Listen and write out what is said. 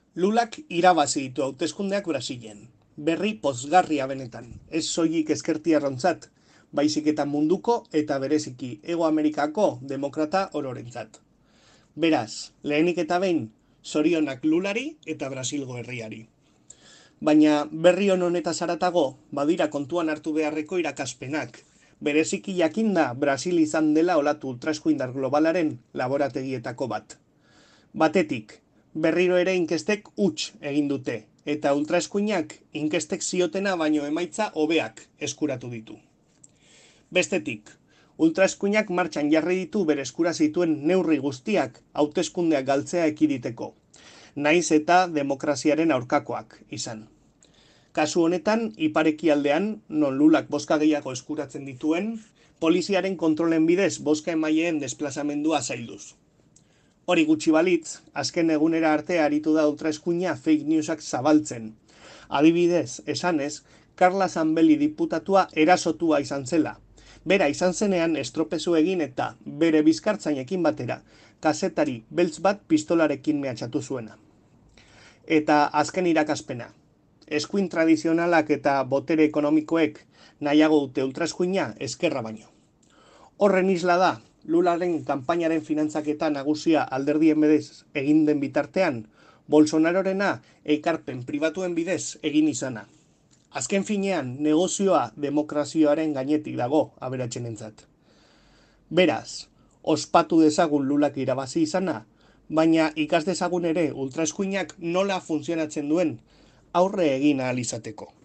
Lulak irabazi ditu hauteskundeak Brasilen. Berri pozgarria benetan, ez soilik ezkertiarrontzat, baizik eta munduko eta bereziki Hego Amerikako demokrata ororentzat. Beraz, lehenik eta behin, zorionak Lulari eta Brasilgo herriari. Baina berri honetaz haratago, badira kontuan hartu beharreko irakaspenak. Bereziki jakinda Brasil izan dela olatu ultraeskuindar globalaren laborategietako bat. Batetik, berriro ere inkestek huts egin dute, eta ultraeskuinak inkestek ziotena baino emaitza hobeak eskuratu ditu. Bestetik, ultraeskuinak martxan jarri ditu bere eskura zituen neurri guztiak hauteskundeak galtzea ekiditeko, naiz eta demokraziaren aurkakoak izan. Kasu honetan, iparekialdean, non Lulak bozka gehiago eskuratzen dituen, poliziaren kontrolen bidez bozka emaileen desplazamendua zailduz. Hori gutxi balitz, azken egunera arte aritu da ultraeskuina fake newsak zabaltzen. Adibidez, esanez, Carla Zambelli diputatua erasotua izan zela. Bera izan zenean estropezu egin eta bere bizkartzainekin batera, kazetari beltz bat pistolarekin mehatxatu zuena. Eta azken irakaspena. Eskuin tradizionalak eta botere ekonomikoek nahiago dute ultraeskuina ezkerra baino. Horren isla da, Lularen kanpainaren finantzaketa nagusia alderdien bidez egin den bitartean, Bolsonarorena ekarpen pribatuen bidez egin izana. Azken finean, negozioa demokrazioaren gainetik dago aberatsenentzat. Beraz, ospatu dezagun Lulak irabazi izana, baina ikas dezagun ere ultraeskuinak nola funtzionatzen duen aurre egin ahal izateko.